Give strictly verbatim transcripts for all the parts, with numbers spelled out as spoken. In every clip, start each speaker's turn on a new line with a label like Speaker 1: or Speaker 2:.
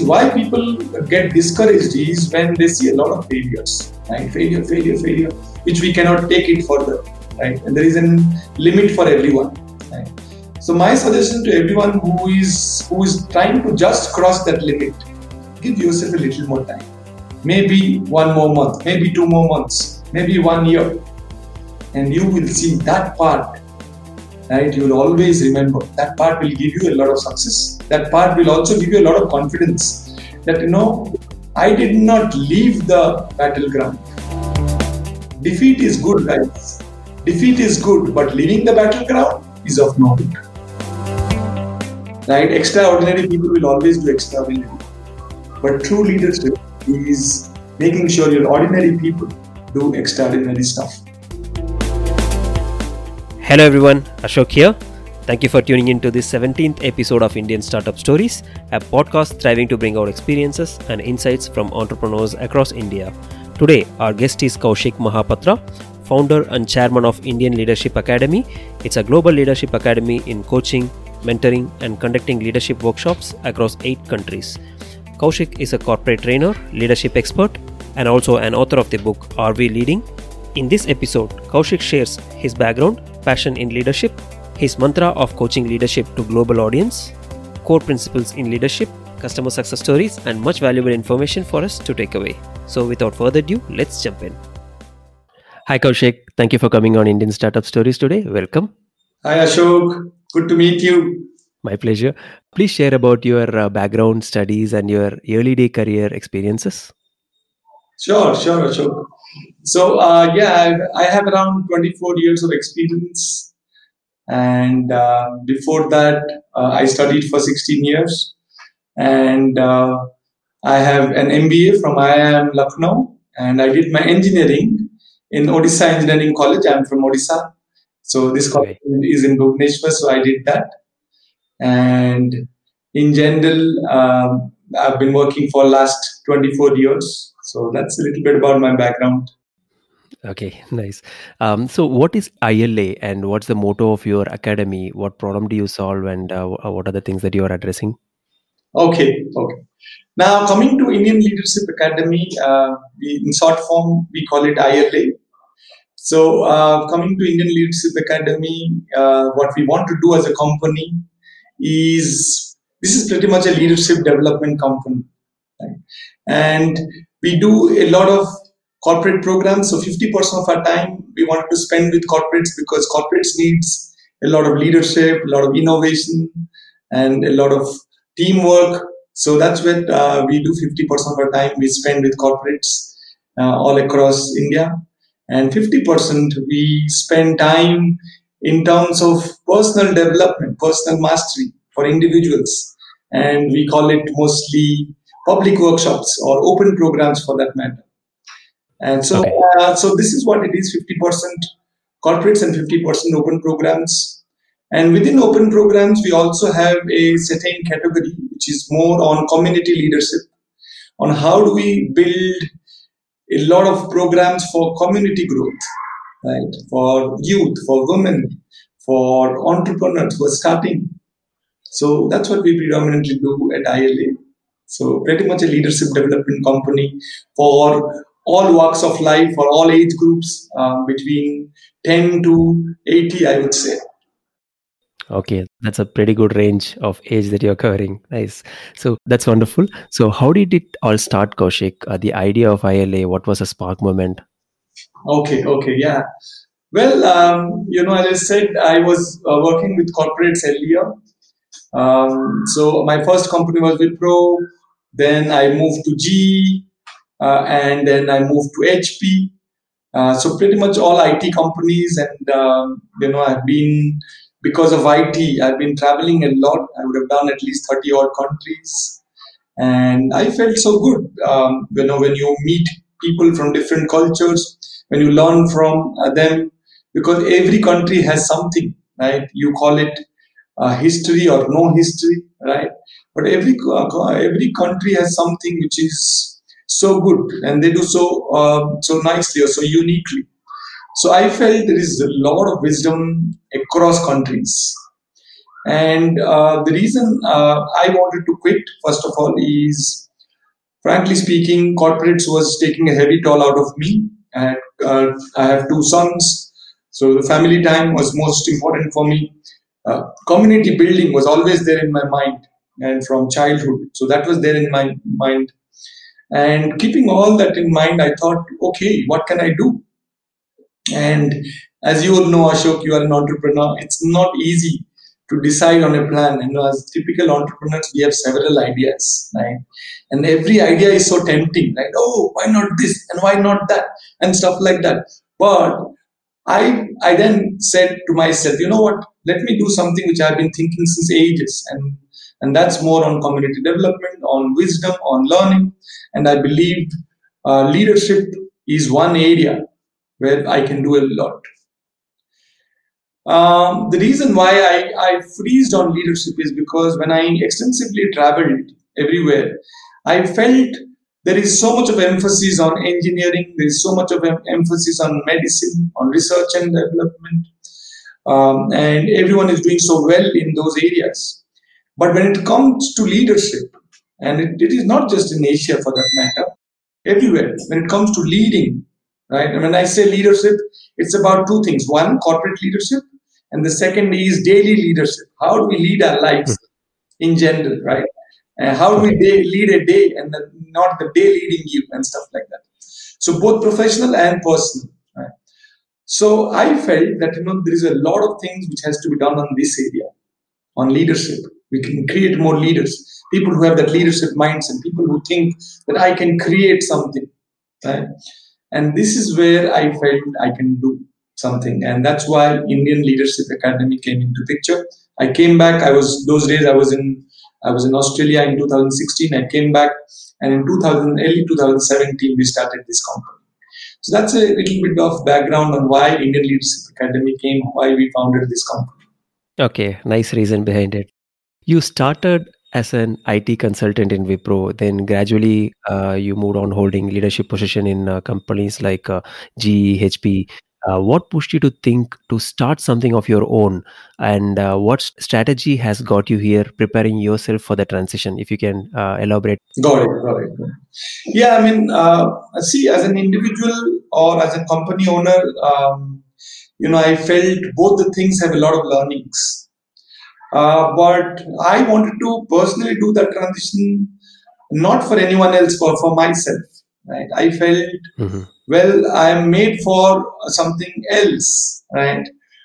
Speaker 1: why people get discouraged is when they see a lot of failures, right? Failure, failure, failure, which we cannot take it further, right? And there is a limit for everyone, right? So my suggestion to everyone who is who is trying to just cross that limit, give yourself a little more time. Maybe one more month, maybe two more months, maybe one year, and you will see that part. Right, you will always remember that part will give you a lot of success. That part will also give you a lot of confidence that, you know, I did not leave the battleground. Defeat is good, guys. Defeat is good, but leaving the battleground is of no good. Right? Extraordinary people will always do extraordinary. But true leadership is making sure your ordinary people do extraordinary stuff.
Speaker 2: Hello everyone, Ashok here. Thank you for tuning in to this seventeenth episode of Indian Startup Stories, a podcast striving to bring out experiences and insights from entrepreneurs across India. Today, our guest is Kaushik Mahapatra, founder and chairman of Indian Leadership Academy. It's a global leadership academy in coaching, mentoring, and conducting leadership workshops across eight countries. Kaushik is a corporate trainer, leadership expert, and also an author of the book Are We Leading? In this episode, Kaushik shares his background, passion in leadership, his mantra of coaching leadership to global audience, core principles in leadership, customer success stories, and much valuable information for us to take away. So without further ado, let's jump in. Hi Kaushik, thank you for coming on Indian Startup Stories today. Welcome.
Speaker 1: Hi Ashok, good to meet you.
Speaker 2: My pleasure. Please share about your uh, background, studies, and your early day career experiences.
Speaker 1: Sure, sure, Ashok. So, uh, yeah, I, I have around twenty-four years of experience. And uh, before that, uh, I studied for sixteen years. And uh, I have an M B A from I I M Lucknow. And I did my engineering in Odisha Engineering College. I'm from Odisha. So this college okay. is in Bhubaneswar, so I did that. And in general, um, I've been working for last twenty-four years. So that's a little bit about my background.
Speaker 2: Okay, nice. Um, so what is I L A and what's the motto of your academy? What problem do you solve and uh, what are the things that you are addressing?
Speaker 1: Okay, okay. Now coming to Indian Leadership Academy, uh, we, in short form, we call it I L A. So uh, coming to Indian Leadership Academy, uh, what we want to do as a company is, this is pretty much a leadership development company. Right? And we do a lot of corporate programs. So fifty percent of our time we wanted to spend with corporates because corporates needs a lot of leadership, a lot of innovation, and a lot of teamwork. So that's what uh, we do. fifty percent of our time we spend with corporates uh, all across India. And fifty percent we spend time in terms of personal development, personal mastery for individuals. And we call it mostly public workshops or open programs for that matter. And so, okay. uh, so this is what it is, fifty percent corporates and fifty percent open programs. And within open programs, we also have a certain category, which is more on community leadership, on how do we build a lot of programs for community growth, right? For youth, for women, for entrepreneurs who are starting. So that's what we predominantly do at I L A. So pretty much a leadership development company for all walks of life, for all age groups, uh, between ten to eighty, I would say.
Speaker 2: Okay, that's a pretty good range of age that you're covering. Nice. So that's wonderful. So how did it all start, Kaushik? Uh, the idea of I L A, what was a spark moment?
Speaker 1: Okay, okay, yeah. Well, um, you know, as I said, I was uh, working with corporates earlier. Um, so my first company was Wipro. Then I moved to G E. Uh, and then I moved to H P. Uh, so pretty much all I T companies, and um, you know, I've been, because of I T, I've been traveling a lot. I would have done at least thirty odd countries, and I felt so good. Um, you know, when you meet people from different cultures, when you learn from uh, them, because every country has something, right? You call it uh, history or no history, right? But every uh, every country has something which is so good, and they do so uh, so nicely or so uniquely. So I felt there is a lot of wisdom across countries, And uh, the reason uh, I wanted to quit, first of all, is frankly speaking, corporates was taking a heavy toll out of me. And uh, I have two sons, so the family time was most important for me. Uh, community building was always there in my mind, and from childhood, so that was there in my mind. And keeping all that in mind, I thought, okay, what can I do? And as you all know, Ashok, you are an entrepreneur. It's not easy to decide on a plan. You know, as typical entrepreneurs, we have several ideas, right? And every idea is so tempting, right? Oh, why not this and why not that and stuff like that. But I I then said to myself, you know what? Let me do something which I've been thinking since ages, and and that's more on community development, on wisdom, on learning. And I believe uh, leadership is one area where I can do a lot. Um, the reason why I, I freezed on leadership is because when I extensively traveled everywhere, I felt there is so much of emphasis on engineering, there is so much of em- emphasis on medicine, on research and development, um, and everyone is doing so well in those areas. But when it comes to leadership, and it, it is not just in Asia for that matter, everywhere, when it comes to leading, right? And when I say leadership, it's about two things. One, corporate leadership, and the second is daily leadership. How do we lead our lives in general, right? And how do we day, lead a day and the, not the day leading you and stuff like that. So both professional and personal, right? So I felt that, you know, there is a lot of things which has to be done on this area, on leadership. We can create more leaders, people who have that leadership mindset, people who think that I can create something, right? And this is where I felt I can do something. And that's why Indian Leadership Academy came into picture. I came back, I was, those days I was in, I was in Australia in two thousand sixteen. I came back, and in two thousand, early two thousand seventeen, we started this company. So that's a little bit of background on why Indian Leadership Academy came, why we founded this company.
Speaker 2: Okay, nice reason behind it. You started as an I T consultant in Wipro, then gradually uh, you moved on holding leadership position in uh, companies like uh, G E, H P. Uh, what pushed you to think to start something of your own, and uh, what strategy has got you here preparing yourself for the transition? If you can uh, elaborate.
Speaker 1: Got it, got it. Yeah, I mean, uh, see, as an individual or as a company owner, um, you know, I felt both the things have a lot of learnings. Uh, but I wanted to personally do that transition, not for anyone else, for, for myself. Right? I felt, mm-hmm. well, I am made for something else, right?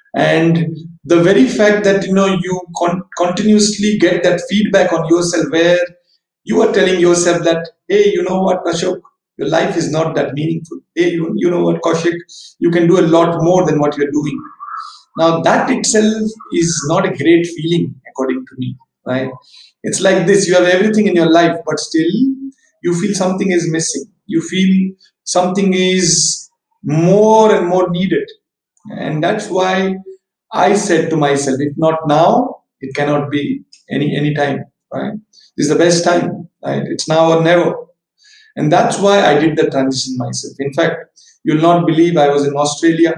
Speaker 1: And the very fact that, you know, you con- continuously get that feedback on yourself, where you are telling yourself that, hey, you know what, Ashok, your life is not that meaningful. Hey, you, you know what, Kaushik, you can do a lot more than what you're doing. Now, that itself is not a great feeling, according to me, right? It's like this, you have everything in your life, but still you feel something is missing. You feel something is more and more needed. And that's why I said to myself, if not now, it cannot be any any time, right? This is the best time, right? It's now or never. And that's why I did the transition myself. In fact, you'll not believe I was in Australia,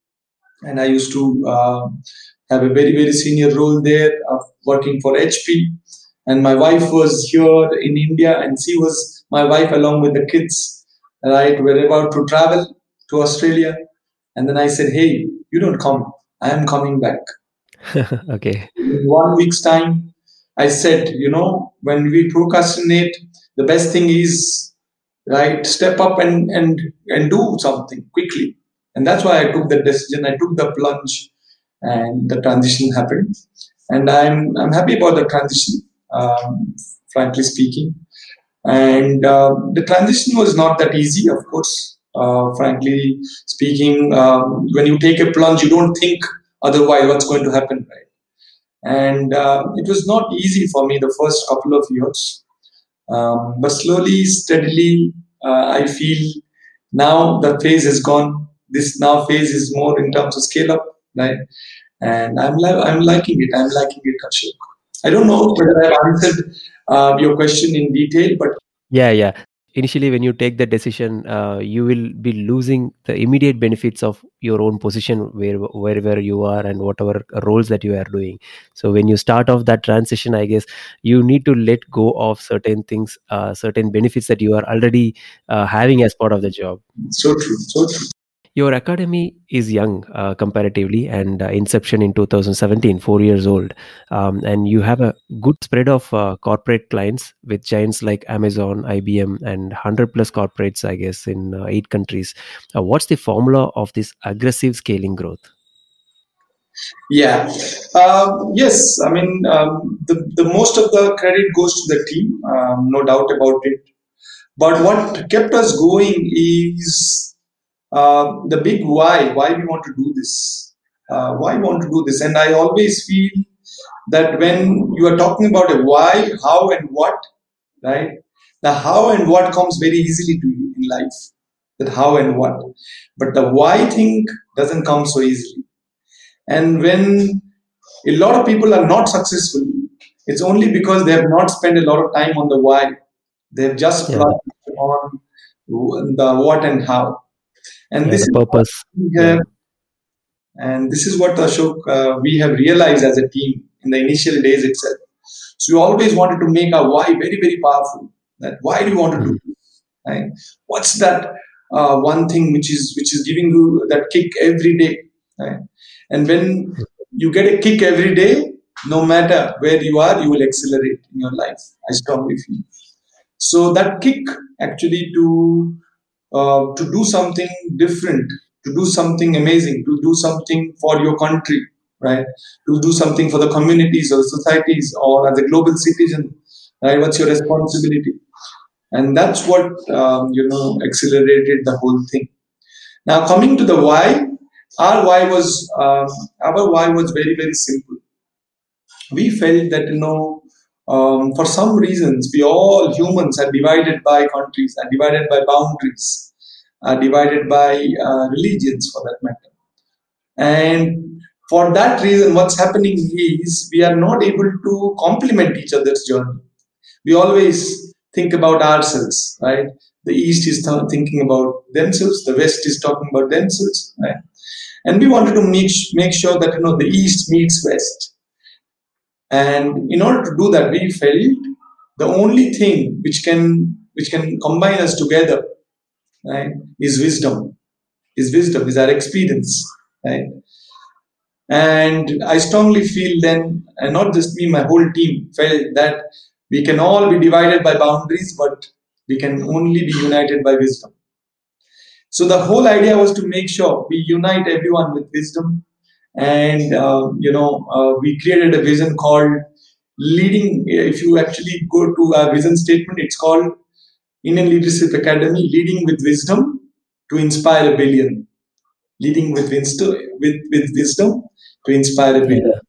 Speaker 1: and I used to uh, have a very, very senior role there, of working for H P. And my wife was here in India, and she was my wife along with the kids, right? We're about to travel to Australia. And then I said, hey, you don't come. I am coming back.
Speaker 2: Okay.
Speaker 1: In one week's time, I said, you know, when we procrastinate, the best thing is, right, step up and, and, and do something quickly. And that's why I took the decision. I took the plunge, and the transition happened. And I'm I'm happy about the transition, um, frankly speaking. And uh, the transition was not that easy, of course. Uh, frankly speaking, um, when you take a plunge, you don't think otherwise what's going to happen, right? And uh, it was not easy for me the first couple of years. Um, but slowly, steadily, uh, I feel now the phase is gone. This now phase is more in terms of scale up, right? And I'm li- I'm liking it. I'm liking it, Ashok. I don't know whether I've answered uh, your question in detail, but
Speaker 2: yeah, yeah. initially when you take the decision, uh, you will be losing the immediate benefits of your own position where wherever you are and whatever roles that you are doing. So when you start off that transition, I guess you need to let go of certain things, uh, certain benefits that you are already uh, having as part of the job.
Speaker 1: So true, so true.
Speaker 2: Your academy is young uh, comparatively, and uh, inception in two thousand seventeen, four years old, um, and you have a good spread of uh, corporate clients with giants like Amazon, I B M, and one hundred plus corporates, I guess, in uh, eight countries. Uh, what's the formula of this aggressive scaling growth?
Speaker 1: Yeah. Um, yes, I mean, um, the, the most of the credit goes to the team, um, no doubt about it. But what kept us going is uh, the big why, why we want to do this, uh, why we want to do this. And I always feel that when you are talking about a why, how and what, right? The how and what comes very easily to you in life, that how and what. But the why thing doesn't come so easily. And when a lot of people are not successful, it's only because they have not spent a lot of time on the why. They've just
Speaker 2: Yeah,
Speaker 1: plugged on the what and how. And
Speaker 2: yeah,
Speaker 1: this
Speaker 2: the
Speaker 1: is what
Speaker 2: purpose.
Speaker 1: we
Speaker 2: Yeah,
Speaker 1: have, and this is what Ashok uh, we have realized as a team in the initial days itself. So we always wanted to make our why very very powerful. That why do you want to do
Speaker 2: mm,
Speaker 1: this? Right? What's that uh, one thing which is which is giving you that kick every day? Right? And when you get a kick every day, no matter where you are, you will accelerate in your life. I strongly feel. So that kick actually to uh, to do something different, to do something amazing, to do something for your country, right? To do something for the communities or societies or as a global citizen, right? What's your responsibility? And that's what um, you know accelerated the whole thing. Now coming to the why, our why was um, our why was very very simple. We felt that you know um, for some reasons we all humans are divided by countries, are divided by boundaries, are divided by uh, religions for that matter. And for that reason, what's happening is we are not able to complement each other's journey. We always think about ourselves, right? The East is th- thinking about themselves, the West is talking about themselves, right? And we wanted to make, make sure that you know the East meets West. And in order to do that, we felt the only thing which can which can combine us together, right, is wisdom. Is wisdom, is our experience, right? And I strongly feel then, and not just me, my whole team felt that we can all be divided by boundaries, but we can only be united by wisdom. So the whole idea was to make sure we unite everyone with wisdom, and uh, you know uh, we created a vision called leading. If you actually go to our vision statement, it's called Indian Leadership Academy, leading with wisdom to inspire a billion. Leading with wisdom, with, with wisdom to inspire a billion.
Speaker 2: yeah.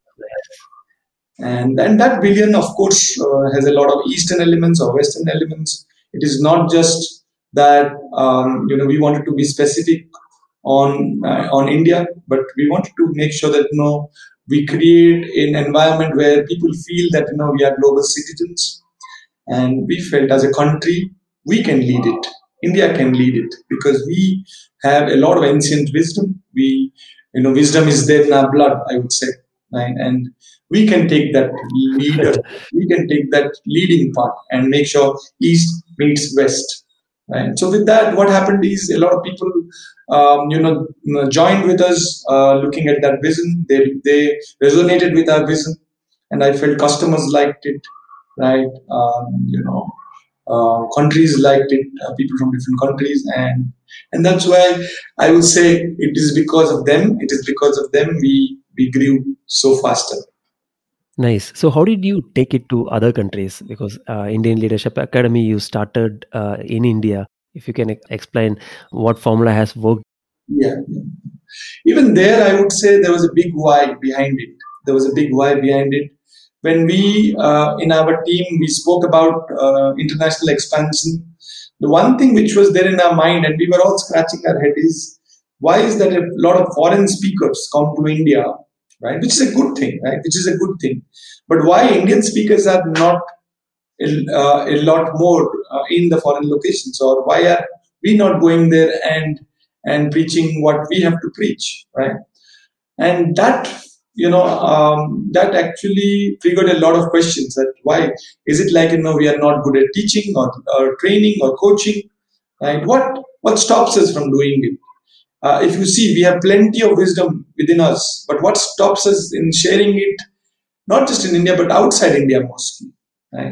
Speaker 1: And, and that billion, of course, uh, has a lot of Eastern elements or Western elements. It is not just that um, you know we wanted to be specific on uh, on India, but we wanted to make sure that you know we create an environment where people feel that you know we are global citizens, and we felt as a country we can lead it. India can lead it because we have a lot of ancient wisdom. We, you know, wisdom is there in our blood, I would say, right? And we can take that leader, we can take that leading part and make sure East meets West, right? So with that, what happened is a lot of people, um, you know, joined with us, uh, looking at that vision. They they resonated with our vision, and I felt customers liked it, right? Um, you know, uh, countries liked it, uh, people from different countries, and and that's why I would say it is because of them. It is because of them we we grew so faster.
Speaker 2: Nice. So, how did you take it to other countries? Because uh, Indian Leadership Academy, you started uh, in India. If you can e- explain what formula has worked.
Speaker 1: Yeah. Even there, I would say there was a big why behind it. There was a big why behind it. When we, uh, in our team, we spoke about uh, international expansion, the one thing which was there in our mind, and we were all scratching our head, is why is that a lot of foreign speakers come to India, right? Which is a good thing, right? Which is a good thing. But why Indian speakers are not a, uh, a lot more uh, in the foreign locations, or why are we not going there and and preaching what we have to preach, right? And that, you know um, that actually triggered a lot of questions, that why is it like, you know we are not good at teaching, or, or training or coaching, right? What what stops us from doing it? Uh, if you see, we have plenty of wisdom within us, but what stops us in sharing it, not just in India but outside India mostly, right?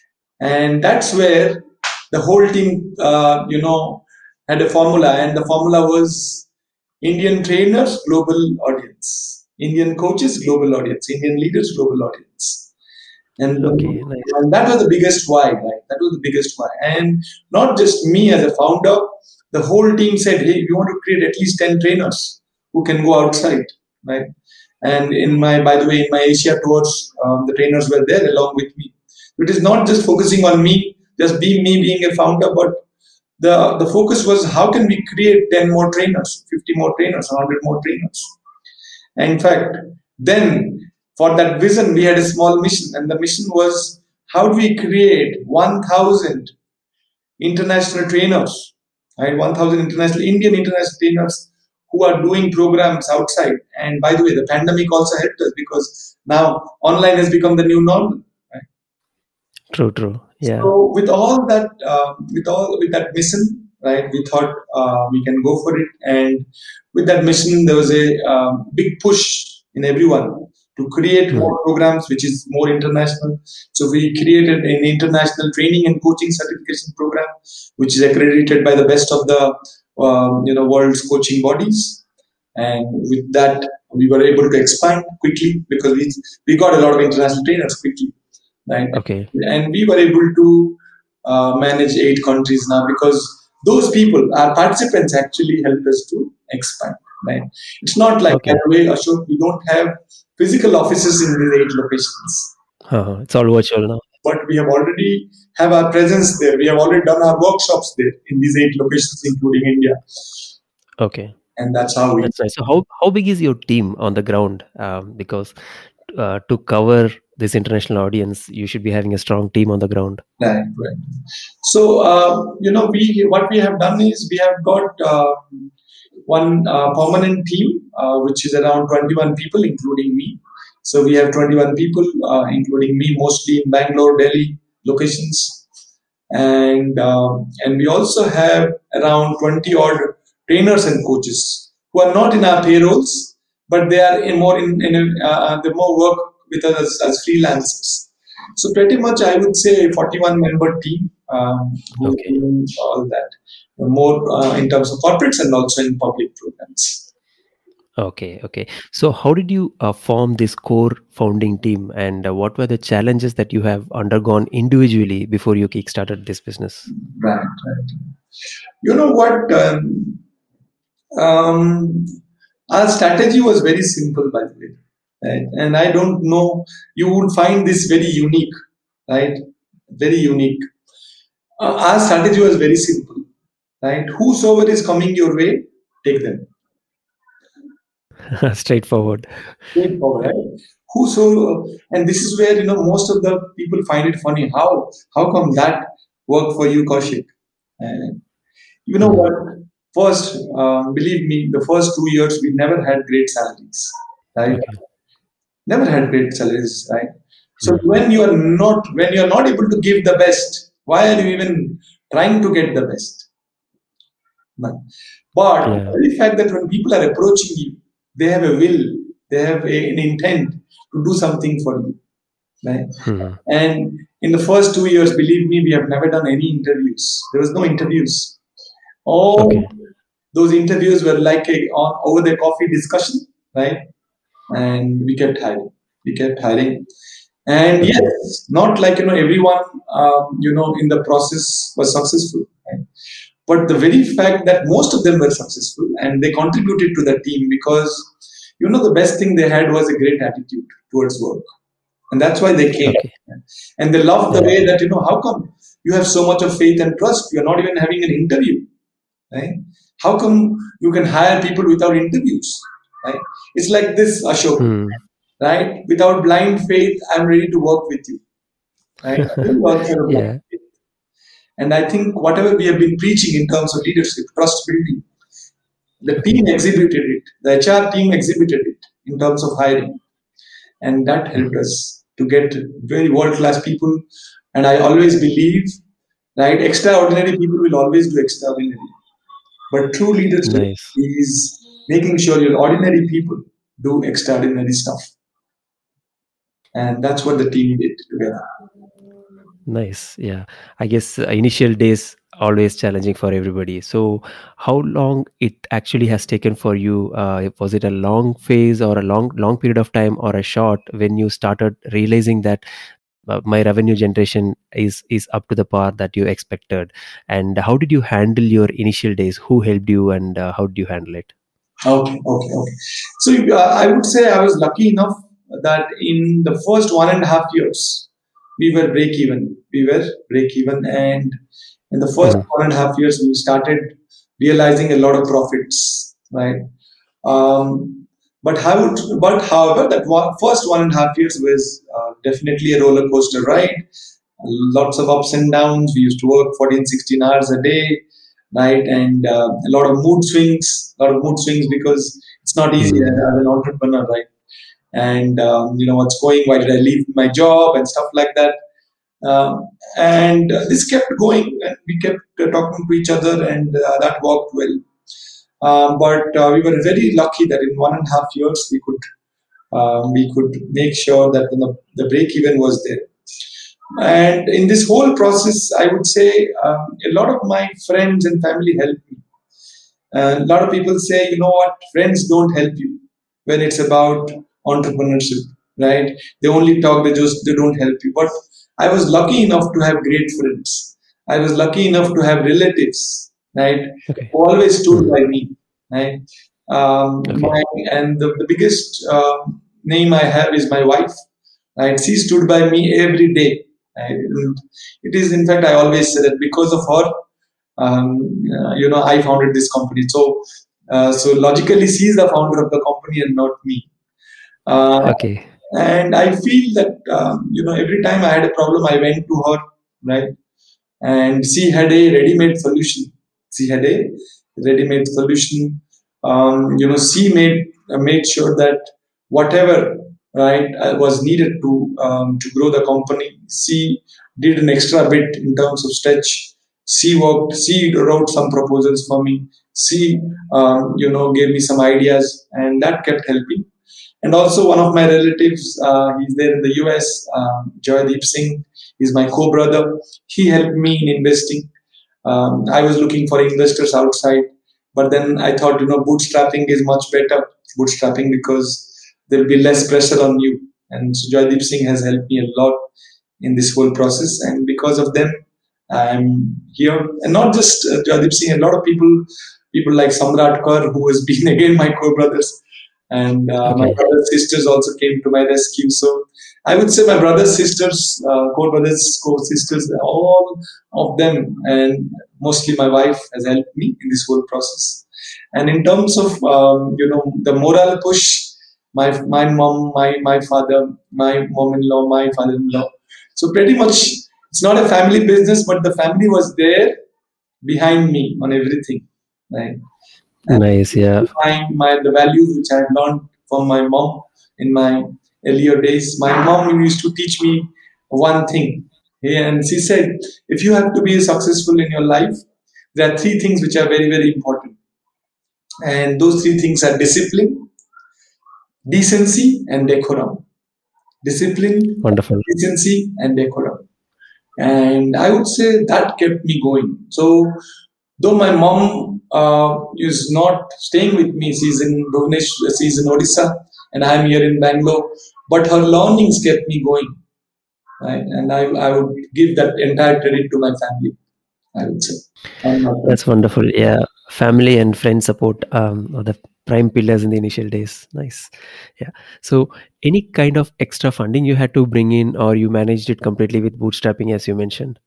Speaker 1: And that's where the whole team, uh, you know, had a formula, and the formula was Indian trainers, global audience; Indian coaches, global audience; Indian leaders, global audience. And,
Speaker 2: Okay, nice.
Speaker 1: and that was the biggest why, right? That was the biggest why. And not just me as a founder, the whole team said, hey, we want to create at least ten trainers who can go outside, right? And in my, by the way, in my Asia tours, um, the trainers were there along with me. It is not just focusing on me, just being me being a founder, but the, the focus was how can we create ten more trainers, fifty more trainers, one hundred more trainers. And in fact, then for that vision, we had a small mission, and the mission was how do we create one thousand international trainers, right? one thousand international, Indian international trainers who are doing programs outside. And by the way, the pandemic also helped us, because now online has become the new normal. Right?
Speaker 2: True, true. Yeah.
Speaker 1: So with all that, uh, with all with that mission, right, we thought uh, we can go for it. And with that mission, there was a um, big push in everyone to create
Speaker 2: Hmm.
Speaker 1: more programs, which is more international. So we created an international training and coaching certification program, which is accredited by the best of the um, you know world's coaching bodies. And with that, we were able to expand quickly, because we we got a lot of international trainers quickly, right?
Speaker 2: Okay.
Speaker 1: And we were able to uh, manage eight countries now, because those people, our participants, actually helped us to expand, right? It's not like
Speaker 2: Okay.
Speaker 1: that way, Ashok. We don't have physical offices in these eight locations,
Speaker 2: Uh-huh. It's all virtual now.
Speaker 1: but we have already have our presence there. We have already done our workshops there in these eight locations, including India,
Speaker 2: Okay,
Speaker 1: and that's how we.
Speaker 2: that's nice. So how how big is your team on the ground? Um, because uh, to cover this international audience, you should be having a strong team on the ground.
Speaker 1: Right, right. So uh, you know, we what we have done is we have got uh, one uh, permanent team, uh, which is around twenty-one people, including me. So we have twenty-one people, uh, including me, mostly in Bangalore, Delhi locations, and um, and we also have around twenty odd trainers and coaches who are not in our payrolls, but they are in more in, in a, uh, they more work with us as, as freelancers. So pretty much, I would say a forty-one member team um, who
Speaker 2: Okay.
Speaker 1: do all that, more uh, in terms of corporates and also in public programs.
Speaker 2: Okay, okay. So how did you uh, form this core founding team, and uh, what were the challenges that you have undergone individually before you kickstarted this business?
Speaker 1: Right, right. You know what? Um, um, our strategy was very simple, by the way. Right? And I don't know, you would find this very unique, right? Very unique. Uh, our strategy was very simple, right? Whosoever is coming your way, take them.
Speaker 2: Straightforward.
Speaker 1: Straightforward, right? Whoso, and this is where, you know most of the people find it funny. How how come that worked for you, Kaushik? And you know
Speaker 2: Hmm.
Speaker 1: what? First, um, believe me, the first two years we never had great salaries, right?
Speaker 2: Okay.
Speaker 1: Never had great salaries, right? So
Speaker 2: Hmm.
Speaker 1: when you are not when you are not able to give the best, why are you even trying to get the best? No. But the
Speaker 2: Yeah.
Speaker 1: very fact that when people are approaching you, they have a will, they have a, an intent to do something for you, right?
Speaker 2: Hmm.
Speaker 1: And in the first two years, believe me, we have never done any interviews. There was no interviews. All
Speaker 2: Okay.
Speaker 1: those interviews were like a on over the coffee discussion, right? And we kept hiring. We kept hiring. And
Speaker 2: Okay.
Speaker 1: yes, not like, you know everyone um, you know in the process was successful, right? But the very fact that most of them were successful and they contributed to the team, because you know the best thing they had was a great attitude towards work, and that's why they came.
Speaker 2: Okay.
Speaker 1: And they loved the
Speaker 2: Yeah.
Speaker 1: way that, you know how come you have so much of faith and trust, you're not even having an interview, right? How come you can hire people without interviews, right? It's like this, Ashok,
Speaker 2: Hmm.
Speaker 1: right? Without blind faith, I'm ready to work with you. right? We also have a blind
Speaker 2: Yeah.
Speaker 1: faith. And I think whatever we have been preaching in terms of leadership, trust building, the
Speaker 2: Okay.
Speaker 1: team exhibited it. The H R team exhibited it in terms of hiring, and that helped
Speaker 2: Mhm.
Speaker 1: us to get very world class people. And I always believe, right, extraordinary people will always do extraordinary. But true leadership
Speaker 2: Nice.
Speaker 1: is making sure your ordinary people do extraordinary stuff. And that's what the team did together.
Speaker 2: Nice. Yeah. I guess uh, initial days always challenging for everybody. So how long it actually has taken for you? Uh, was it a long phase or a long long period of time or a short when you started realizing that uh, my revenue generation is is up to the par that you expected? And how did you handle your initial days? Who helped you and uh, how did you handle it?
Speaker 1: Okay, okay, okay. So uh, I would say I was lucky enough that in the first one and a half years, we were break even. We were break even, and in the first
Speaker 2: Mhm.
Speaker 1: one and a half years, we started realizing a lot of profits, right? Um, but how would, but however, that one, first one and a half years was uh, definitely a roller coaster ride. Lots of ups and downs. We used to work fourteen, sixteen hours a day, right? And uh, a lot of mood swings, a lot of mood swings because it's not easy as,
Speaker 2: Mm.
Speaker 1: as an entrepreneur, right? And um, you know what's going, why did I leave my job and stuff like that. Um, and uh, this kept going, and we kept uh, talking to each other, and uh, that worked well. Um, but uh, we were very lucky that in one and a half years we could um, we could make sure that the, the break even was there. And in this whole process, I would say um, a lot of my friends and family helped me. Uh, a lot of people say, you know what, friends don't help you when it's about entrepreneurship, right? They only talk, they just they don't help you. But I was lucky enough to have great friends. I was lucky enough to have relatives, right,
Speaker 2: Okay.
Speaker 1: who always stood
Speaker 2: Mm.
Speaker 1: by me, right? Um,
Speaker 2: Okay.
Speaker 1: my, and the, the biggest um name I have is my wife, right? She stood by me every day. Right? And it is, in fact, I always say that because of her, um, uh, you know, I founded this company. So, uh, so logically, she is the founder of the company and not me. Uh,
Speaker 2: Okay.
Speaker 1: and I feel that um, you know, every time I had a problem, I went to her, right? And she had a ready-made solution. She had a ready-made solution. Um, you know, she made uh, made sure that whatever right uh, was needed to um, to grow the company, she did an extra bit in terms of stretch. She worked. She wrote some proposals for me. She um, you know gave me some ideas, and that kept helping. And also one of my relatives, uh, he's there in the U S, um, Joydeep Singh, he's my co-brother. He helped me in investing. Um, I was looking for investors outside, but then I thought, you know, bootstrapping is much better. Bootstrapping because there will be less pressure on you. And so Joydeep Singh has helped me a lot in this whole process, and because of them, I'm here. And not just uh, Joydeep Singh, a lot of people, people like Samrat Kaur, who has been again my co-brothers, and uh, my
Speaker 2: Okay.
Speaker 1: brothers sisters also came to my rescue. So I would say my brothers sisters, uh, co-brothers, co-sisters, all of them, and mostly my wife has helped me in this whole process. And in terms of um, you know the moral push, my my mom, my my father, my mom-in-law, my father-in-law. So pretty much it's not a family business, but the family was there behind me on everything, right? And
Speaker 2: Nice. Yeah.
Speaker 1: my, my the values which I had learned from my mom in my earlier days. My mom used to teach me one thing, yeah, and she said, if you have to be successful in your life, there are three things which are very very important, and those three things are discipline, decency, and decorum. Discipline,
Speaker 2: Wonderful.
Speaker 1: decency, and decorum. And I would say that kept me going. So though my mom uh, is not staying with me, she's in Bhubaneswar, she's in Odisha, and I'm here in Bangalore. But her learnings kept me going, right? And I, I would give that entire credit to my family, I would say. And my friends.
Speaker 2: That's wonderful. Yeah, family and friend support um, are the prime pillars in the initial days. Nice. Yeah. So, any kind of extra funding you had to bring in, or you managed it completely with bootstrapping, as you mentioned?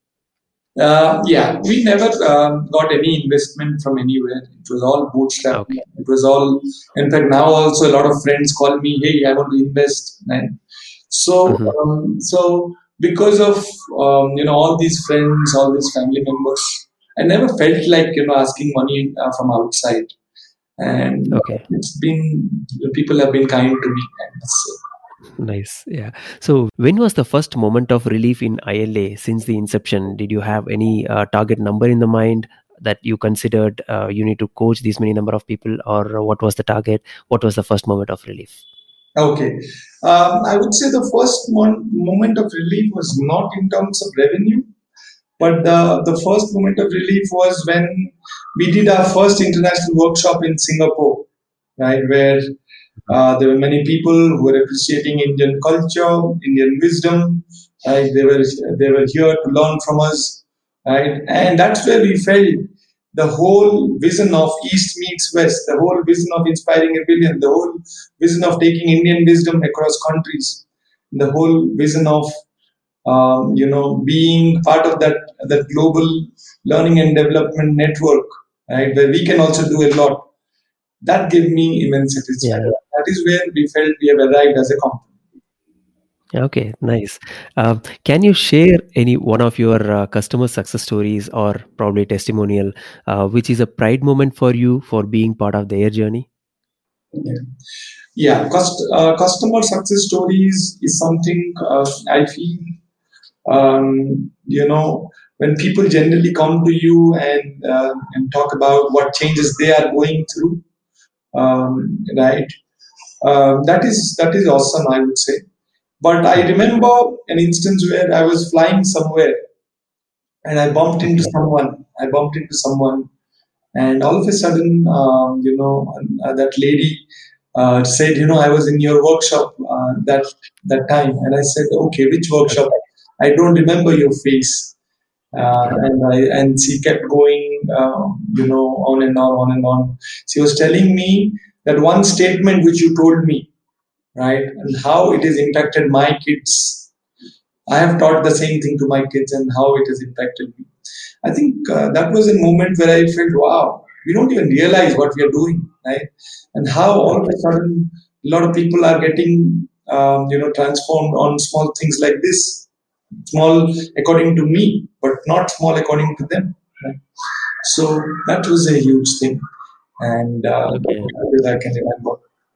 Speaker 1: Uh, yeah, we never um, got any investment from anywhere. It was all bootstrapping.
Speaker 2: Okay.
Speaker 1: It was all, in fact, now also a lot of friends call me, hey, I want to invest. Right? So,
Speaker 2: Hmm.
Speaker 1: um, so because of um, you know all these friends, all these family members, I never felt like you know asking money uh, from outside, and
Speaker 2: Okay.
Speaker 1: it's been people have been kind to me. I must say.
Speaker 2: Nice. Yeah. So, when was the first moment of relief in I L A since the inception? Did you have any uh, target number in the mind that you considered uh, you need to coach these many number of people, or what was the target? What was the first moment of relief?
Speaker 1: Okay, um, I would say the first mon- moment of relief was not in terms of revenue, but the the first moment of relief was when we did our first international workshop in Singapore, right, where uh, there were many people who were appreciating Indian culture, Indian wisdom, right? They were they were here to learn from us, right? And that's where we felt the whole vision of East meets West, the whole vision of inspiring a billion, the whole vision of taking Indian wisdom across countries, the whole vision of um, you know being part of that that global learning and development network, right, where we can also do a lot. That gave me immense
Speaker 2: Yeah.
Speaker 1: satisfaction. That is where we felt we have arrived as a company.
Speaker 2: Okay, nice. Um, can you share any one of your uh, customer success stories or probably testimonial, uh, which is a pride moment for you for being part of their journey?
Speaker 1: Yeah, yeah. Cust- uh, customer success stories is something uh, I feel um, you know when people generally come to you and uh, and talk about what changes they are going through, um, right? Um, that is that is awesome, I would say. But I
Speaker 2: Hmm.
Speaker 1: remember an instance where I was flying somewhere and I bumped into
Speaker 2: Okay.
Speaker 1: someone. I bumped into someone, and all of a sudden, um, you know, uh, that lady uh, said, "You know, I was in your workshop uh, that that time," and I said, "Okay, which workshop?
Speaker 2: Okay.
Speaker 1: I don't remember your face." Uh,
Speaker 2: Okay.
Speaker 1: and I and she kept going, uh, you know, on and on, on and on. She was telling me that one statement which you told me, right, and how it has impacted my kids. I have taught the same thing to my kids and how it has impacted me. I think uh, that was a moment where I felt, wow, we don't even realize what we are doing, right? And how all of a
Speaker 2: Okay.
Speaker 1: sudden a lot of people are getting, um, you know, transformed on small things like this. Small according to me, but not small according to them. Right? So that was a huge thing, and uh,
Speaker 2: Okay.
Speaker 1: that is I can remember.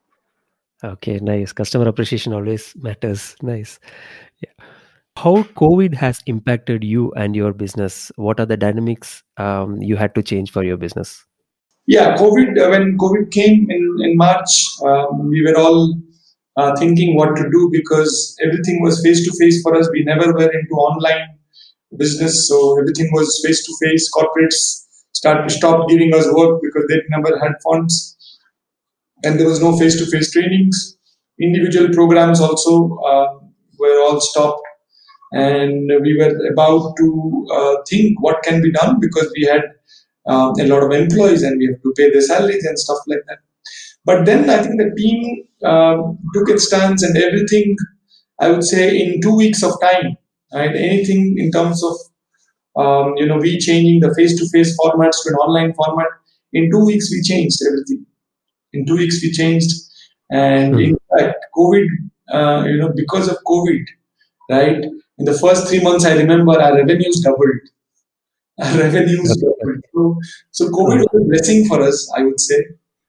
Speaker 2: Okay. Nice. Customer appreciation always matters. Nice. Yeah. How COVID has impacted you and your business? What are the dynamics um, you had to change for your business?
Speaker 1: Yeah, COVID. Uh, when COVID came in in March, um, we were all uh, thinking what to do because everything was face to face for us. We never were into online business, so everything was face to face. Corporates start stopped giving us work because they never had funds, and there was no face to face trainings. Individual programs also uh, were all stopped, and we were about to uh, think what can be done because we had um, a lot of employees and we have to pay their salaries and stuff like that. But then I think the team uh, took its stance and everything. I would say in two weeks of time, right? Anything in terms of um, you know we changing the face-to-face formats to an online format. In two weeks, we changed everything. In two weeks, we changed, and
Speaker 2: Hmm.
Speaker 1: in fact, COVID. Uh, you know, because of COVID, right? In the first three months, I remember our revenues doubled. Our revenues
Speaker 2: Okay.
Speaker 1: doubled. So, so COVID
Speaker 2: Oh,
Speaker 1: was a blessing for us, I would say.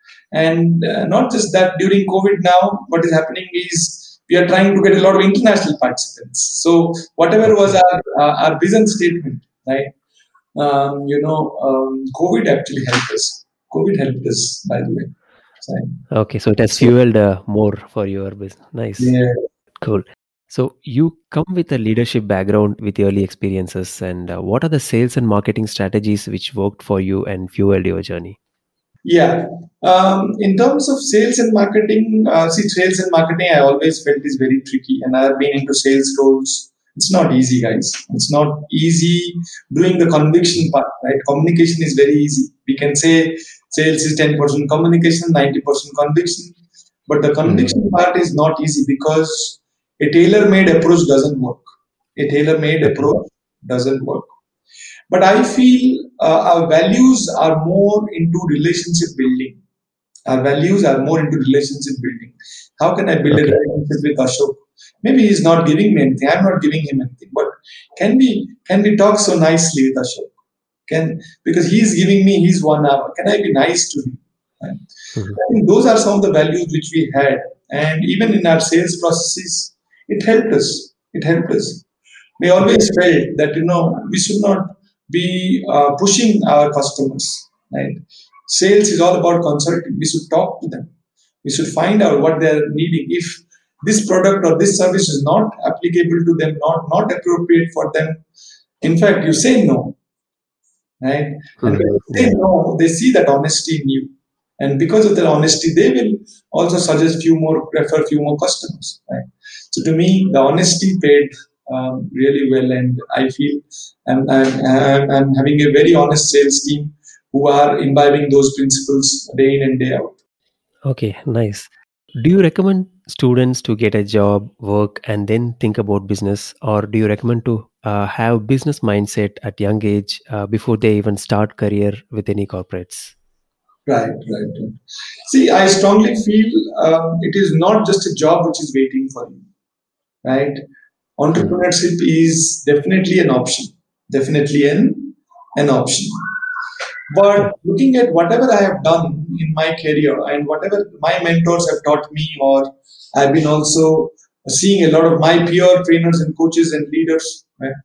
Speaker 1: And uh, not just that, during COVID now, what is happening is we are trying to get a lot of international participants. So whatever was
Speaker 2: okay.
Speaker 1: our uh, our vision statement, right? Um, you know, um, COVID actually helped us. COVID helped us, by the way. So,
Speaker 2: Okay. So it has
Speaker 1: so
Speaker 2: fueled uh, more for your business. Nice.
Speaker 1: yeah,
Speaker 2: Cool. So you come with a leadership background with early experiences, and uh, what are the sales and marketing strategies which worked for you and fueled your journey?
Speaker 1: yeah. Um, in terms of sales and marketing, uh, see, sales and marketing, I always felt is very tricky, and I've been into sales roles. It's not easy, guys. It's not easy doing the conviction part, right? Communication is very easy. We can say sales is ten percent communication, ninety percent conviction, but the
Speaker 2: Hmm.
Speaker 1: conviction part is not easy because a tailor-made approach doesn't work. A tailor-made
Speaker 2: Okay.
Speaker 1: approach doesn't work. But I feel uh, our values are more into relationship building. Our values are more into relationship building. How can I build a
Speaker 2: Okay.
Speaker 1: relationship with Ashok? Maybe he's not giving me anything. I'm not giving him anything. But can we can we talk so nicely with Ashok? Can because he's giving me his one hour. Can I be nice to him? Right?
Speaker 2: Mhm.
Speaker 1: I think those are some of the values which we had, and even in our sales processes, it helped us. It helped us. We always felt that you know we should not be uh, pushing our customers. Right? Sales is all about consulting. We should talk to them. We should find out what they are needing. If this product or this service is not applicable to them, not not appropriate for them, in fact, you say no, right? And when
Speaker 2: Mhm.
Speaker 1: you say
Speaker 2: Yeah.
Speaker 1: no, they see that honesty in you, and because of their honesty, they will also suggest few more, refer few more customers, right? So to me, the honesty paid um, really well, and I feel I'm, I'm, I'm, I'm having a very honest sales team who are imbibing those principles day in and day out.
Speaker 2: Okay, nice. Do you recommend students to get a job, work, and then think about business, or do you recommend to uh, have business mindset at young age uh, before they even start career with any corporates?
Speaker 1: Right, right, right. See, I strongly feel um, it is not just a job which is waiting for you, right?
Speaker 2: Mhm.
Speaker 1: Entrepreneurship is definitely an option, definitely an an option.
Speaker 2: Yeah.
Speaker 1: But looking at whatever I have done in my career and whatever my mentors have taught me, or I've been also seeing a lot of my peer trainers and coaches and leaders. Right?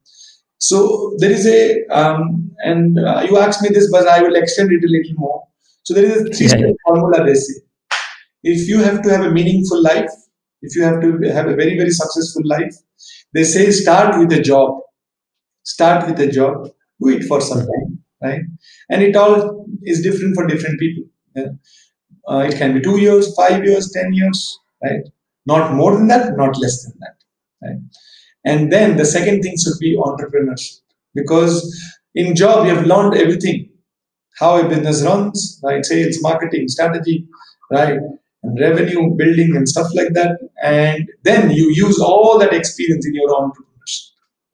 Speaker 1: So there is a, um, and uh, you asked me this, but I will extend it a little more. So there is a
Speaker 2: Yeah,
Speaker 1: three-step
Speaker 2: yeah.
Speaker 1: formula they say. If you have to have a meaningful life, if you have to have a very, very successful life, they say start with a job. Start with a job, do it for some
Speaker 2: Mhm.
Speaker 1: time, right? And it all is different for different people. Yeah. Uh, it can be two years, five years, ten years, right? Not more than that, not less than that, right? And then the second thing should be entrepreneurship, because in job you have learned everything, how a business runs, right? Sales, marketing, strategy, right? And revenue building and stuff like that. And then you use all that experience in your entrepreneurship.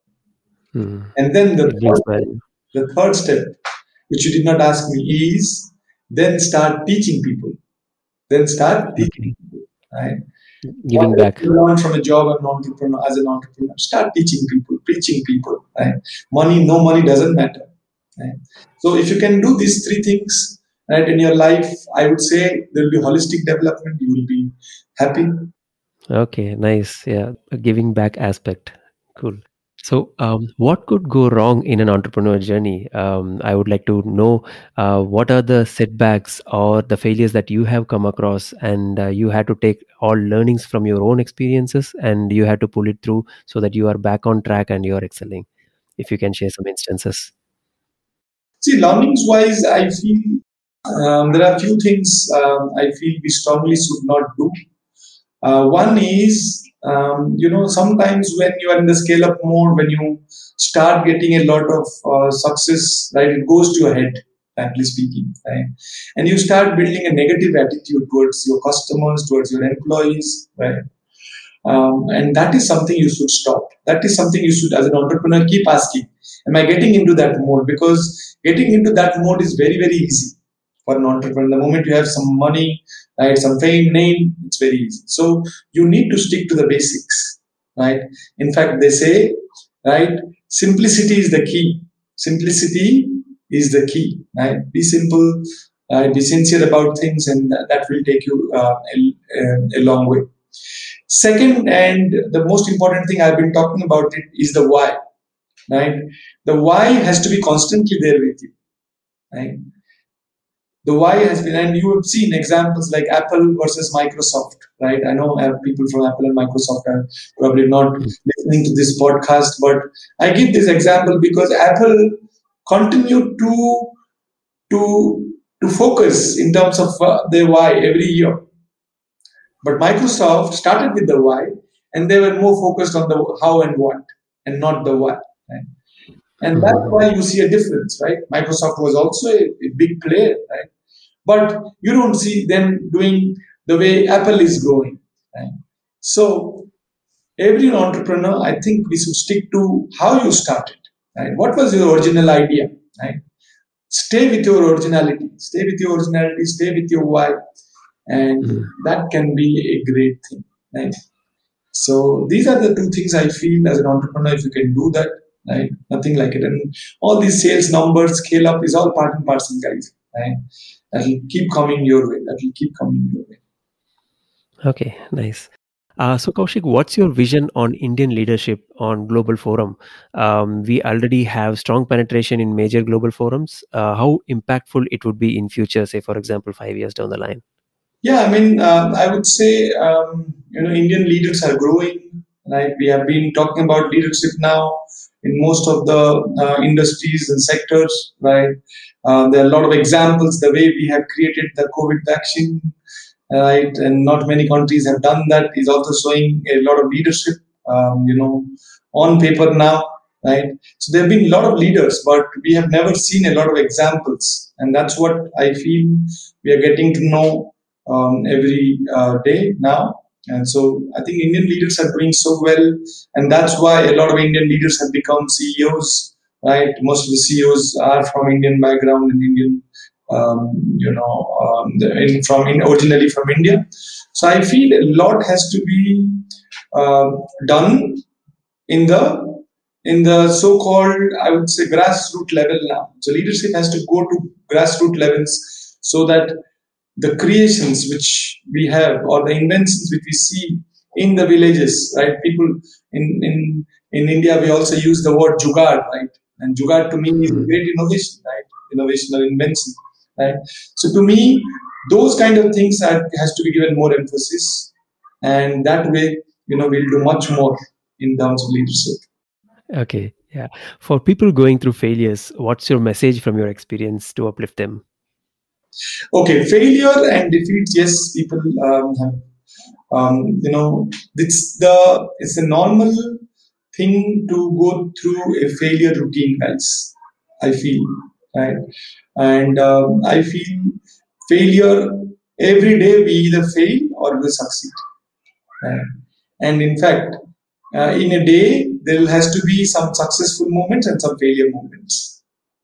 Speaker 2: Mhm.
Speaker 1: And then the
Speaker 2: It gives
Speaker 1: third,
Speaker 2: value.
Speaker 1: the third step, which you did not ask me, is then start teaching people. Then start teaching
Speaker 2: Okay.
Speaker 1: people, right?
Speaker 2: Giving
Speaker 1: Whatever
Speaker 2: back.
Speaker 1: you learn from a job as an entrepreneur, as an entrepreneur, start teaching people, preaching people, right? Money, no money doesn't matter, right? So if you can do these three things, right, in your life, I would say there will be holistic development. You will be happy.
Speaker 2: Okay, nice. Yeah, a giving back aspect. Cool. So, um, what could go wrong in an entrepreneur journey? Um, I would like to know uh, what are the setbacks or the failures that you have come across, and uh, you had to take all learnings from your own experiences, and you had to pull it through so that you are back on track and you are excelling. If you can share some instances.
Speaker 1: See, learnings wise, I feel um, there are few things um, I feel we strongly should not do. Uh, one is, um, you know, sometimes when you are in the scale up mode, when you start getting a lot of uh, success, right, it goes to your head, frankly speaking, right? And you start building a negative attitude towards your customers, towards your employees, right? Um, and that is something you should stop. That is something you should, as an entrepreneur, keep asking, am I getting into that mode? Because getting into that mode is very, very easy for an entrepreneur. The moment you have some money, right, some fame, name, it's very easy. So you need to stick to the basics, right? In fact, they say, right, simplicity is the key. Simplicity is the key, right? Be simple, right? Be sincere about things, and that will take you uh, a, a long way. Second, and the most important thing I've been talking about it is the why, right? The why has to be constantly there with you, right? The why has been, and you have seen examples like Apple versus Microsoft, right? I know I have people from Apple and Microsoft are probably not
Speaker 2: Mm.
Speaker 1: listening to this podcast, but I give this example because Apple continued to to to focus in terms of uh, their why every year. But Microsoft started with the why, and they were more focused on the how and what, and not the what. Right? And that's
Speaker 2: Mhm.
Speaker 1: why you see a difference, right? Microsoft was also a, a big player, right? But you don't see them doing the way Apple is growing. Right? So every entrepreneur, I think we should stick to how you started. Right? What was your original idea? Right? Stay with your originality. Stay with your originality. Stay with your why, and
Speaker 2: Mm.
Speaker 1: that can be a great thing. Right? So these are the two things I feel as an entrepreneur. If you can do that, right, nothing like it. And all these sales numbers, scale up is all part and parcel, guys. Right, that will keep coming your way. That will keep coming your way.
Speaker 2: Okay, nice. Uh, so Kaushik, what's your vision on Indian leadership on global forum? Um, we already have strong penetration in major global forums. Uh, how impactful it would be in future, say for example, five years down the line?
Speaker 1: Yeah, I mean, uh, I would say um, you know Indian leaders are growing. Right, we have been talking about leadership now in most of the uh, industries and sectors. Right, uh, there are a lot of examples. The way we have created the COVID vaccine, right, and not many countries have done that, is also showing a lot of leadership. Um, you know, on paper now. Right, so there have been a lot of leaders, but we have never seen a lot of examples, and that's what I feel we are getting to know um, every uh, day now. And so I think Indian leaders are doing so well, and that's why a lot of Indian leaders have become C E Os. Right, most of the C E Os are from Indian background and Indian, um, you know, um, in, from in, originally from India. So I feel a lot has to be um, done in the in the so-called, I would say, grassroots level now. So leadership has to go to grassroots levels so that the creations which we have or the inventions which we see in the villages, right? People in in in India, we also use the word jugaad, right? And jugaad to me is a great innovation, right? Innovation or invention, right? So to me, those kind of things are, has to be given more emphasis, and that way, you know, we'll do much more in terms of leadership.
Speaker 2: Okay, yeah. For people going through failures, what's your message from your experience to uplift them?
Speaker 1: Okay, failure and defeat. Yes, people um, have, um, you know, it's the it's a normal thing to go through a failure routine, guys. I feel right, and um, I feel failure every day. We either fail or we succeed, right? And in fact, uh, in a day there has to be some successful moments and some failure moments.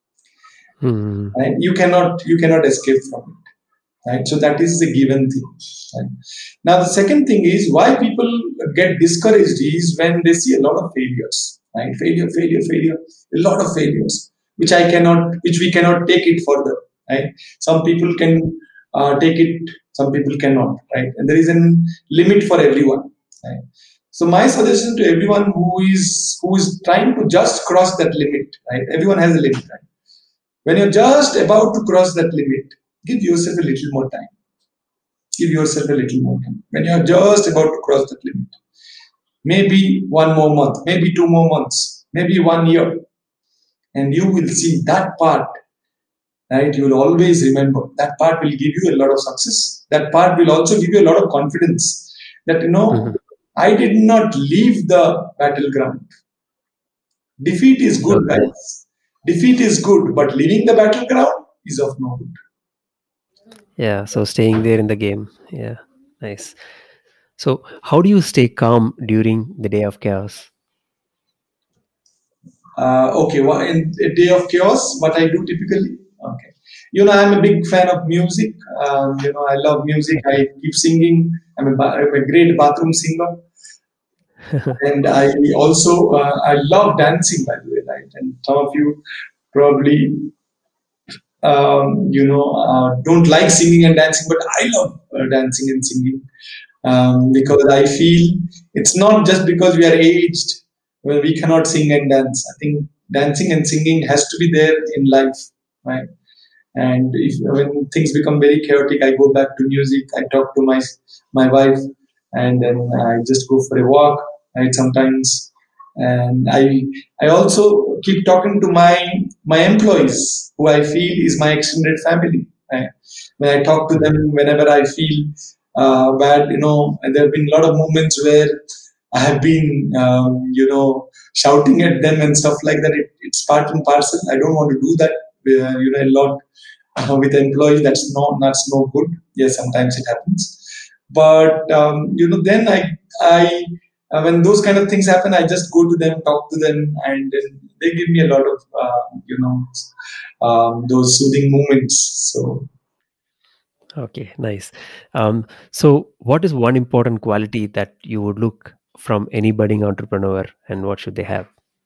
Speaker 2: Hmm.
Speaker 1: Right? You cannot you cannot escape from it. Right? So that is a given thing. Right? Now the second thing is why people get discouraged is when they see a lot of failures. Right? Failure, failure, failure, a lot of failures, which I cannot, which we cannot take it further. Right? Some people can uh, take it, some people cannot. Right? And there is a limit for everyone. Right? So my suggestion to everyone who is who is trying to just cross that limit, right? Everyone has a limit, right? When you're just about to cross that limit, give yourself a little more time. Give yourself a little more time. When you're just about to cross that limit, maybe one more month, maybe two more months, maybe one year, and you will see that part, right? You will always remember that part will give you a lot of success. That part will also give you a lot of confidence that, you know, mm-hmm. I did not leave the battleground. Defeat is good, okay. Guys. Defeat is good, but leaving the battleground is of no good.
Speaker 2: Yeah, so staying there in the game. Yeah, nice. So how do you stay calm during the day of chaos?
Speaker 1: Uh, okay, well, in a day of chaos, what I do typically? Okay. You know, I'm a big fan of music. Um, you know, I love music. I keep singing. I'm a, I'm a great bathroom singer. And I also, uh, I love dancing, by the way, right? And some of you probably, um, you know, uh, don't like singing and dancing, but I love uh, dancing and singing um, because I feel it's not just because we are aged when we cannot sing and dance. I think dancing and singing has to be there in life, right? And if when things become very chaotic, I go back to music. I talk to my my wife, and then I just go for a walk. Right, sometimes, and I I also keep talking to my my employees, who I feel is my extended family. Right? When I talk to them, whenever I feel uh, bad, you know, there have been a lot of moments where I have been, um, you know, shouting at them and stuff like that. It, it's part and parcel. I don't want to do that. Uh, you know, a lot uh, with employees. That's no, that's no good. Yes, sometimes it happens, but um, you know, then I I. Uh, when those kind of things happen, I just go to them, talk to them, and they give me a lot of, uh, you know, um, those soothing moments. So,
Speaker 2: okay, nice. Um, so, what is one important quality that you would look from any budding entrepreneur, and what should they have?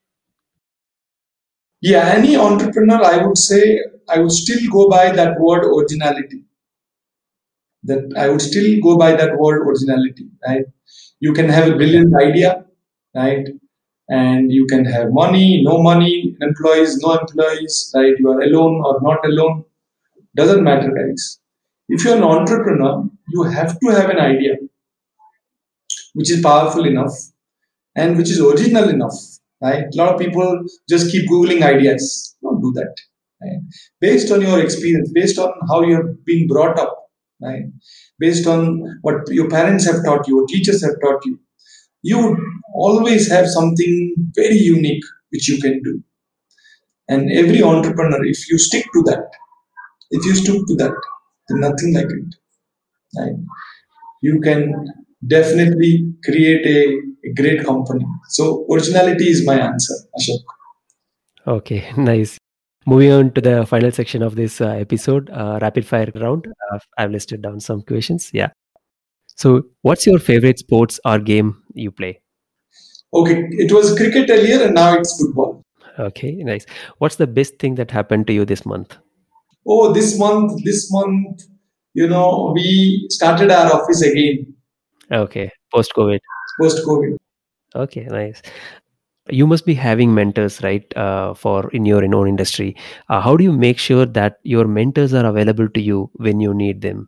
Speaker 1: Yeah, any entrepreneur, I would say, I would still go by that word originality. That I would still go by that word originality, right? You can have a brilliant idea, right? And you can have money, no money, employees, no employees, right? You are alone or not alone. Doesn't matter, guys. If you're an entrepreneur, you have to have an idea which is powerful enough and which is original enough, right? A lot of people just keep Googling ideas. Don't do that, right? Based on your experience, based on how you have been brought up, right? Based on what your parents have taught you, or teachers have taught you, you would always have something very unique which you can do. And every entrepreneur, if you stick to that, if you stick to that, then nothing like it, right? You can definitely create a, a great company. So originality is my answer, Ashok.
Speaker 2: Okay, nice. Moving on to the final section of this uh, episode, uh, rapid fire round. Uh, I've listed down some questions. Yeah. So, what's your favorite sports or game you play?
Speaker 1: Okay, it was cricket earlier and now it's football.
Speaker 2: Okay, nice. What's the best thing that happened to you this month?
Speaker 1: Oh, this month, this month, you know, we started our office again.
Speaker 2: Okay, post COVID.
Speaker 1: Post COVID.
Speaker 2: Okay, nice. You must be having mentors, right? Uh, for in your own industry. Uh, how do you make sure that your mentors are available to you when you need them?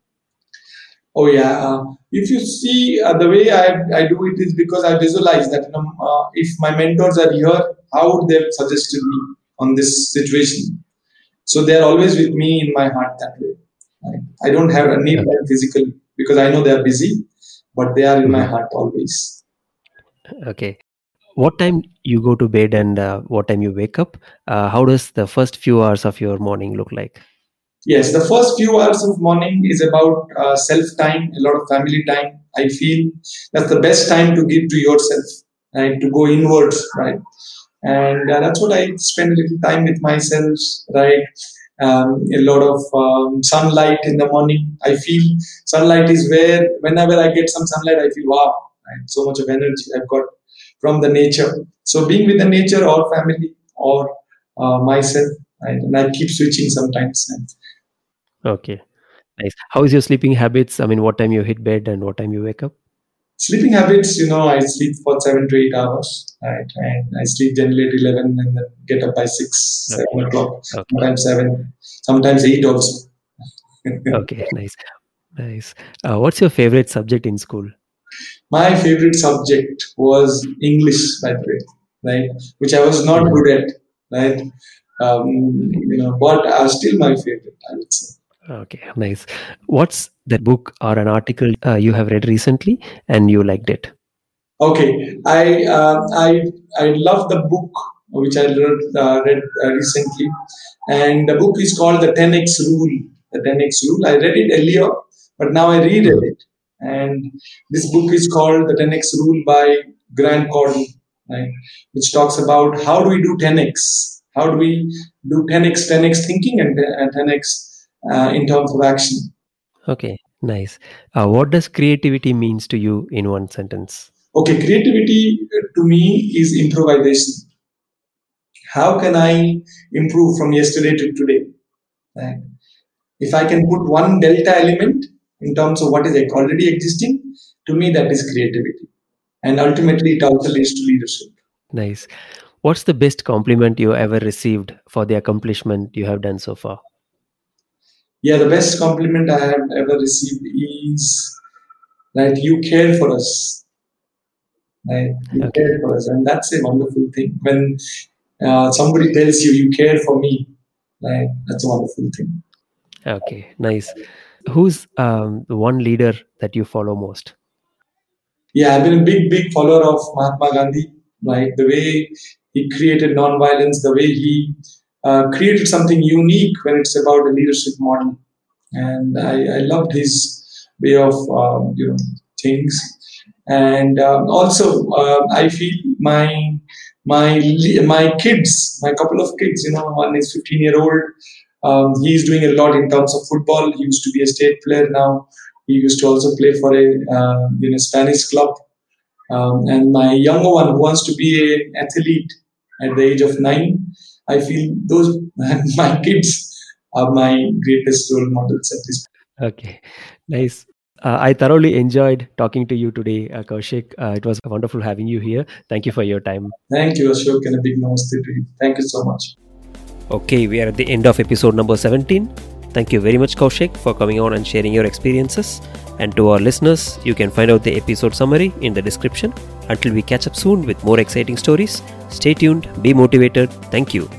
Speaker 1: Oh yeah. Uh, if you see uh, the way I, I do it is because I visualize that, you know, uh, if my mentors are here, how would they have suggested me on this situation? So they are always with me in my heart that way. Right? I don't have a need them physically because I know they are busy, but they are in my heart always.
Speaker 2: Okay. What time you go to bed and uh, what time you wake up? Uh, how does the first few hours of your morning look like?
Speaker 1: Yes, the first few hours of morning is about uh, self time, a lot of family time. I feel that's the best time to give to yourself, right? To go inwards, right? And uh, that's what I spend a little time with myself, right? Um, a lot of um, sunlight in the morning. I feel sunlight is where, whenever I get some sunlight, I feel wow, right? So much of energy I've got from the nature. So being with the nature or family or uh, myself, right? And I keep switching sometimes.
Speaker 2: Okay, nice. How is your sleeping habits? I mean, what time you hit bed and what time you wake up?
Speaker 1: Sleeping habits, you know, I sleep for seven to eight hours, right? And I sleep generally at eleven and then get up by six,
Speaker 2: Okay.
Speaker 1: seven o'clock,
Speaker 2: Okay.
Speaker 1: sometimes seven, sometimes eight also.
Speaker 2: Okay, nice. Nice. Uh, what's your favorite subject in school?
Speaker 1: My favorite subject was English, by the way, right? Which I was not good at, right? Um, you know, but uh, still my favorite, I would say.
Speaker 2: Okay, nice. What's that book or an article uh, you have read recently and you liked it?
Speaker 1: Okay, I uh, I I love the book which I read, uh, read uh, recently, and the book is called the ten X Rule. The ten X Rule. I read it earlier, but now I reread it, and this book is called the ten X Rule by Grant Cardone, right? Which talks about how do we do ten X? How do we do ten X, ten X thinking and ten X uh, in terms of action?
Speaker 2: Okay, nice. Uh, what does creativity means to you in one sentence?
Speaker 1: Okay, creativity to me is improvisation. How can I improve from yesterday to today? Right? If I can put one delta element in terms of what is already existing, to me that is creativity. And ultimately it also leads to leadership.
Speaker 2: Nice. What's the best compliment you ever received for the accomplishment you have done so far?
Speaker 1: Yeah, the best compliment I have ever received is that you care for us. Right? You
Speaker 2: Okay.
Speaker 1: care for us. And that's a wonderful thing. When uh, somebody tells you, you care for me, right? That's a wonderful thing.
Speaker 2: Okay, nice. Who's um, the one leader that you follow most?
Speaker 1: Yeah, I've been a big, big follower of Mahatma Gandhi. Right, the way he created non-violence, the way he uh, created something unique when it's about a leadership model, and I, I loved his way of um, you know things. And um, also, uh, I feel my my my kids, my couple of kids. You know, one is fifteen year old. Um, he's doing a lot in terms of football. He used to be a state player. Now he used to also play for a uh, you know Spanish club. Um, and my younger one who wants to be an athlete at the age of nine, I feel those my kids are my greatest role models at this
Speaker 2: point. Okay, nice. Uh, I thoroughly enjoyed talking to you today, uh, Kaushik. Uh, it was wonderful having you here. Thank you for your time.
Speaker 1: Thank you, Ashok, and a big namaste to you. Thank you so much.
Speaker 2: Okay, we are at the end of episode number seventeen. Thank you very much, Kaushik, for coming on and sharing your experiences. And to our listeners, you can find out the episode summary in the description. Until we catch up soon with more exciting stories, stay tuned, be motivated. Thank you.